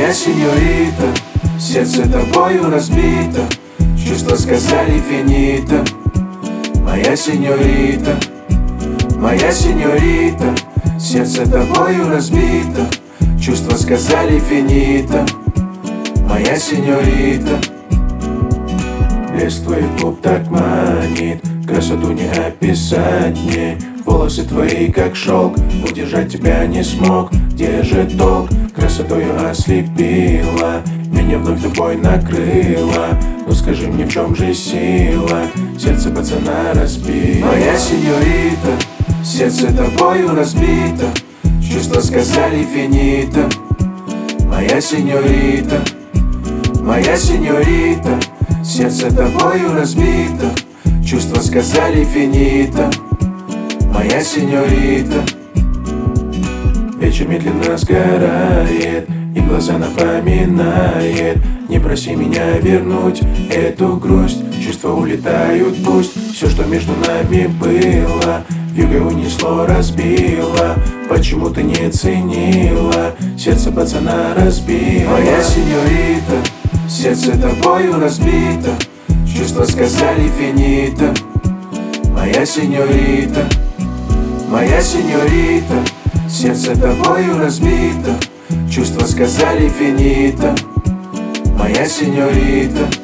Моя сеньорита, сердце тобою разбито, чувства сказали финита. Моя сеньорита, сердце тобою разбито, чувства сказали финита. Моя сеньорита, блеск твоих губ так манит, красоту не описать мне. Волосы твои как шелк, удержать тебя не смог. Где же толк? Красотою ослепила, меня вновь тобой накрыла. Ну скажи мне, в чем же сила? Сердце пацана разбито. Моя сеньорита, сердце тобою разбито, чувства сказали финита. Моя сеньорита, сердце тобою разбито, чувства сказали финита. Моя сеньорита. Вечер медленно сгорает, и глаза напоминает: не проси меня вернуть эту грусть. Чувства улетают, пусть все, что между нами было, вьюгой унесло, разбило. Почему ты не ценила? Сердце пацана разбило. Моя сеньорита, сердце тобою разбито, чувства сказали финита. Моя сеньорита, сердце тобою разбито, чувства сказали финита. Моя сеньорита.